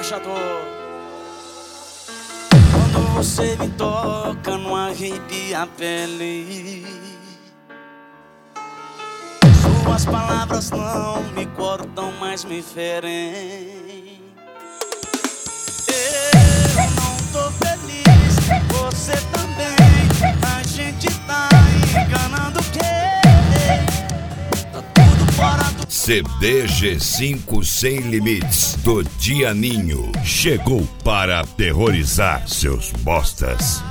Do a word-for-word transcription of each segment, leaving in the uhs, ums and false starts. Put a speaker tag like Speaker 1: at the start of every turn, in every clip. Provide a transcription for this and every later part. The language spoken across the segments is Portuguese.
Speaker 1: embaixador. Quando você me toca, não arrepia a pele. Suas palavras não me cortam, mas me ferem. Eu não tô feliz, você também. A gente tá enganando quem? Tá tudo fora do...
Speaker 2: C D G cinco Sem Limites do Dianinho chegou para aterrorizar seus bostas.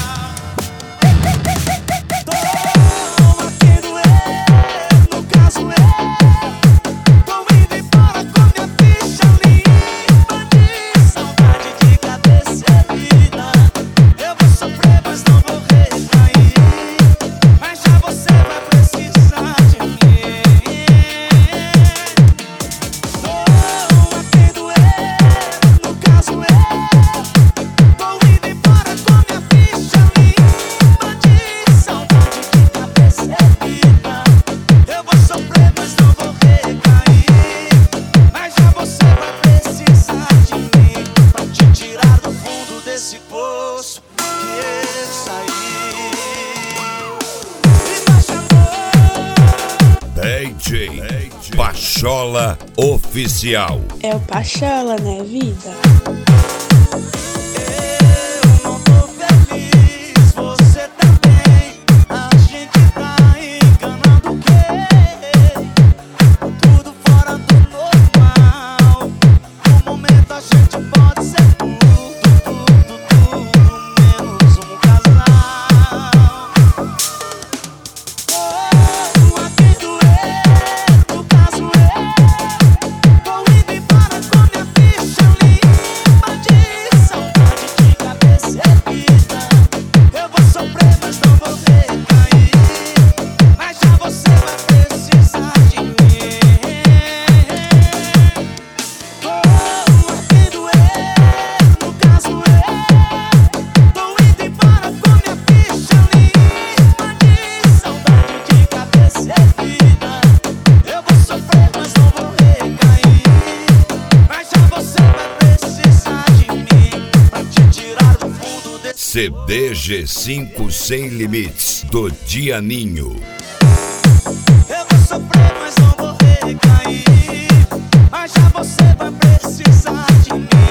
Speaker 2: D J Pachola Oficial.
Speaker 3: É o Pachola, né, vida?
Speaker 2: C D G cinco Sem Limites do Dianinho.
Speaker 1: Eu vou sofrer, mas não vou recair. Mas já você vai precisar de mim.